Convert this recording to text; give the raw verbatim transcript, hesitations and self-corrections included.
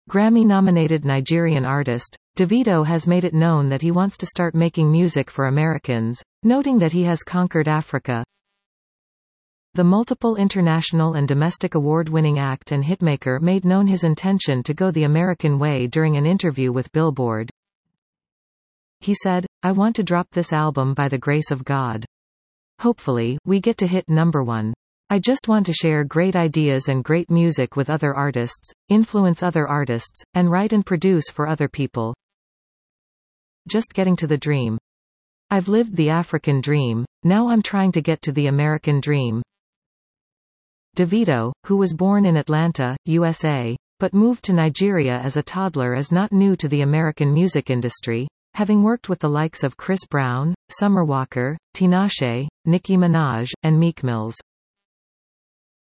Grammy-nominated Nigerian artist, Davido has made it known that he wants to start making music for Americans, noting that he has conquered Africa. The multiple international and domestic award-winning act and hitmaker made known his intention to go the American way during an interview with Billboard. He said, "I want to drop this album by the grace of God. Hopefully, we get to hit number one. I just want to share great ideas and great music with other artists, influence other artists, and write and produce for other people. Just getting to the dream. I've lived the African dream, now I'm trying to get to the American dream." Davido, who was born in Atlanta, U S A, but moved to Nigeria as a toddler, is not new to the American music industry, having worked with the likes of Chris Brown, Summer Walker, Tinashe, Nicki Minaj, and Meek Mills.